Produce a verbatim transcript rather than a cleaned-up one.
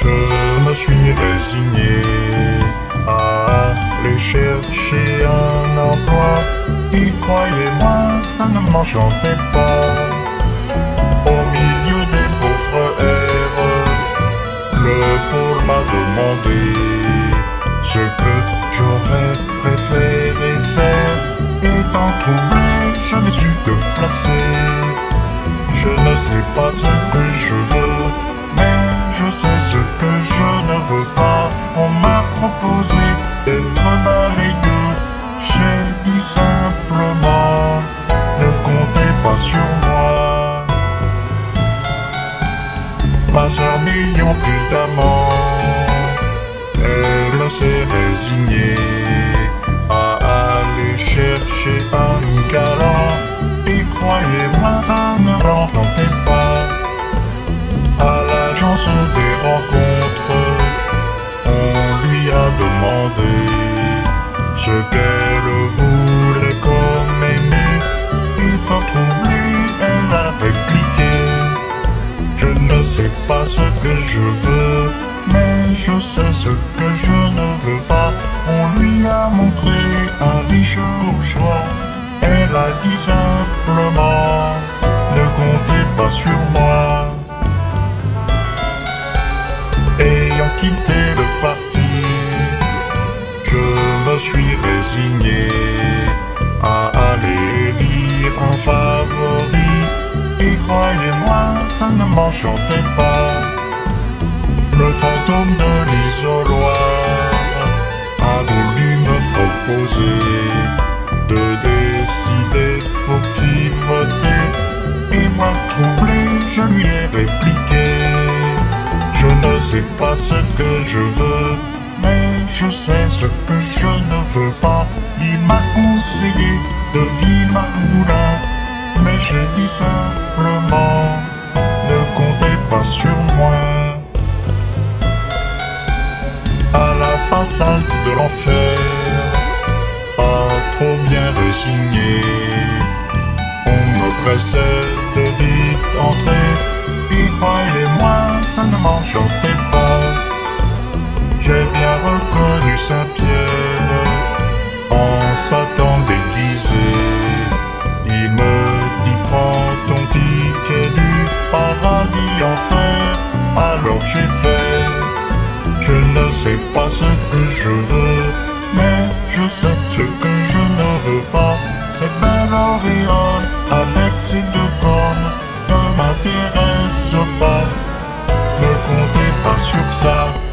Je me suis résigné à aller chercher un emploi. Et croyez-moi, ça ne m'enchantait pas. Au milieu des pauvres airs, le pôle m'a demandé ce que j'aurais préféré faire. Étant troublé, je me suis déplacé. Je ne sais pas ce que je veux, mais je sais ce que je ne veux pas. On m'a proposé d'être balayeur. J'ai dit simplement, ne comptez pas sur moi. Ma soeur n'ayant plus d'amant, elle s'est résignée à aller chercher un galant. Et croyez-moi, ça ne l'entendait pas. À l'agence des rencontres, on lui a demandé ce qu'elle voulait comme aimé. Et fort troublée, elle a répliqué: je ne sais pas ce que je veux, mais je sais ce que je ne veux pas. On lui a montré un riche bourgeois. Elle a dit simplement, ne comptez pas sur moi. Ayant quitté le parti, je me suis résigné à aller lire un favori. Et croyez-moi, ça ne m'enchantait pas. Le fantôme de l'isoloir a voulu me proposer de décider pour qui voter. Et moi troublé, je lui ai répliqué: je ne sais pas ce que je veux, mais je sais ce que je ne veux pas. Il m'a conseillé de Villemarmoulin, mais j'ai dit simplement, ne comptez pas sur moi. À la façade de l'enfer, pas trop bien résigné, on me pressait de vite entrer. Et croyez-moi, ça ne m'enchantait pas. J'ai bien reconnu Saint-Pierre en Satan déguisé. Il me dit: prends ton ticket du paradis enfer. Alors j'ai fait: je ne sais pas ce que je veux, mais je sais ce que je ne veux pas. Cette belle auréole avec ses deux cornes ne m'intéresse pas. Ne comptez pas sur ça.